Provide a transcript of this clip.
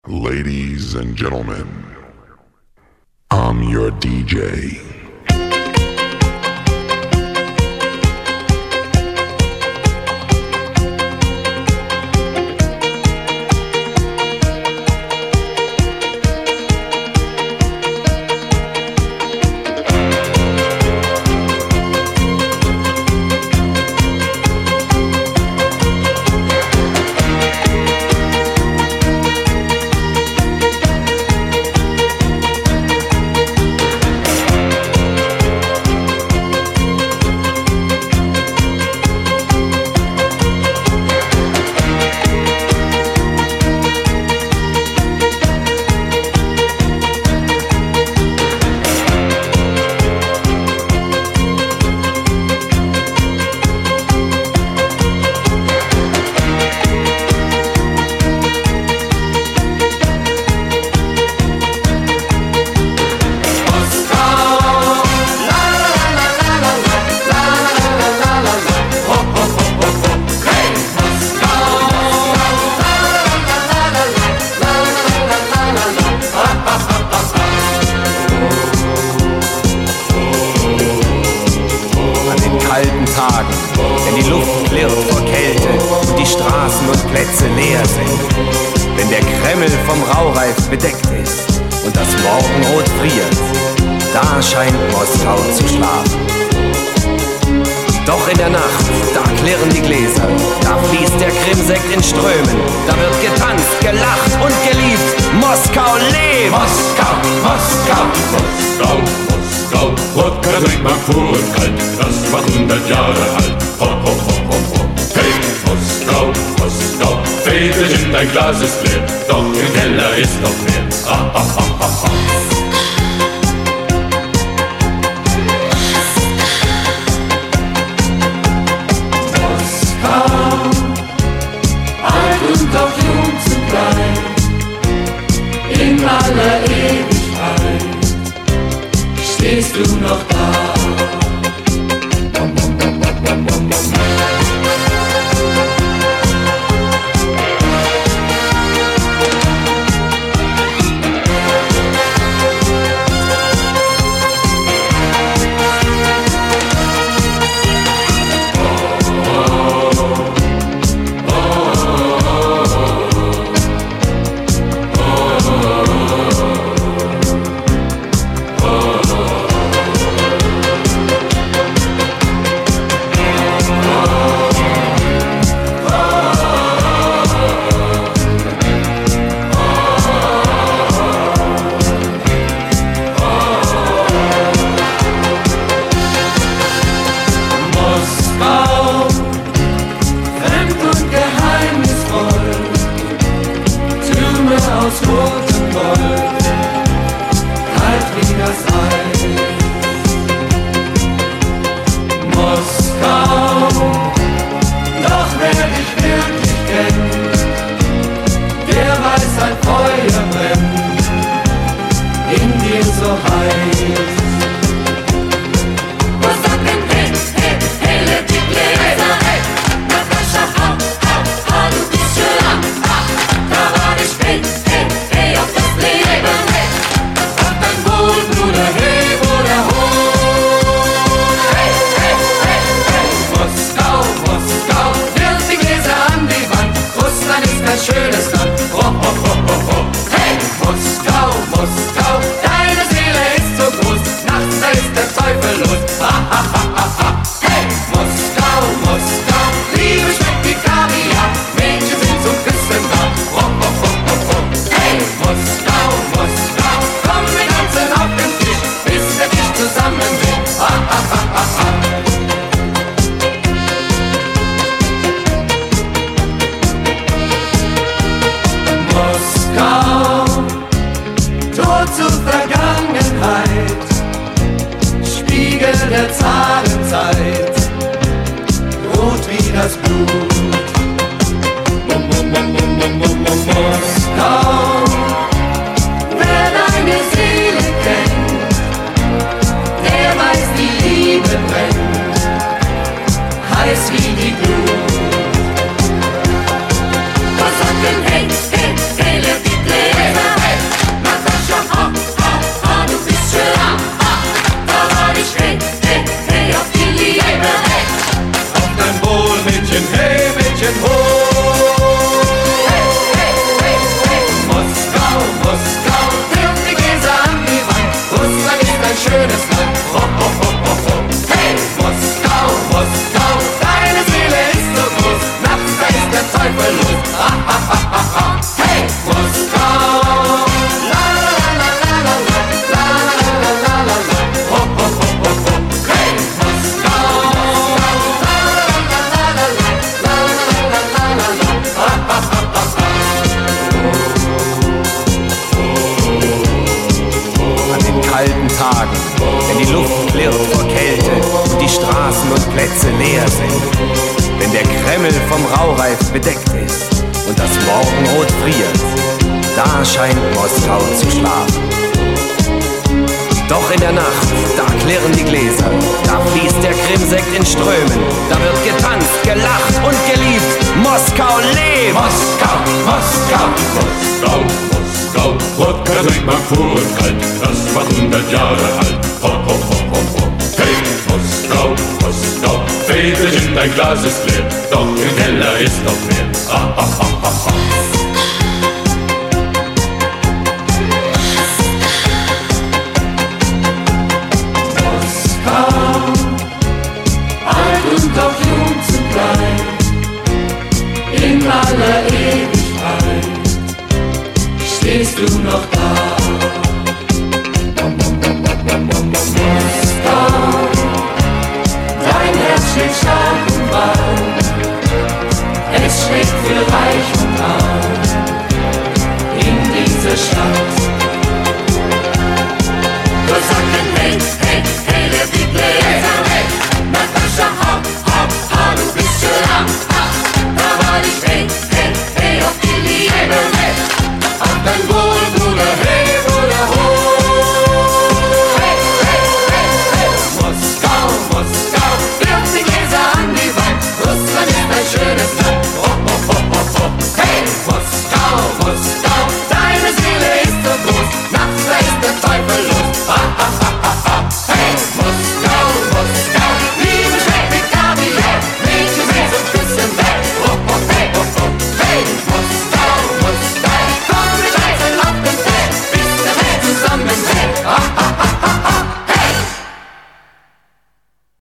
Ladies and gentlemen, I'm your DJ. Wenn die Luft klirrt vor Kälte und die Straßen und Plätze leer sind. Wenn der Kreml vom Raureif bedeckt ist und das Morgenrot friert, da scheint Moskau zu schlafen. Doch in der Nacht, da klirren die Gläser, da fließt der Krimsekt in Strömen, da wird getanzt, gelacht und geliebt. Moskau lebt! Moskau, Moskau, Moskau, Moskau. Wodka trinkt man pur und kalt, das war 100 Jahre alt. Ho, ho, ho, ho, ho. Hey, Moskau, Moskau, Väterchen, dein Glas ist leer, doch im Keller ist noch mehr. Ah, ah, ah, ah, ah. Doch jung zugleich, in aller Ewigkeit, stehst du noch da. Aus rotem Gold, kalt wie das Eis. Moskau, doch wer dich wirklich kennt, der weiß, ein Feuer brennt in dir so heiß. Schönes Land, ho, ho, ho, ho, ho. Hey, Moskau, Moskau, deine Seele ist so groß, nachts da ist der Teufel los, ha, ha, ha, ha, ha. Hey, Moskau, Moskau, Liebe schmeckt wie Kaviar, Mädchen sind zum Küssen da, ho, ho, ho, ho, ho. Hey, Moskau, Moskau, komm, wir tanzen auf den Tisch, bis der Tisch zusammenbricht, ha, ha, ha, ha, ha. Moskau. bedeckt ist und das Morgenrot friert, da scheint Moskau zu schlafen. Doch in der Nacht, da klirren die Gläser, da fließt der Krimsekt in Strömen, da wird getanzt, gelacht und geliebt. Moskau lebt! Moskau, Moskau, Moskau, Moskau. Wodka trinkt man pur und kalt, das war 100 Jahre alt. Ho, ho, ho, ho, ho. Hey, Moskau, Moskau, Väterchen, dein Glas ist leer, doch im Keller ist noch mehr. Ah, ah, ah, ah, ah. Doch jung zugleich, in aller Ewigkeit, stehst du noch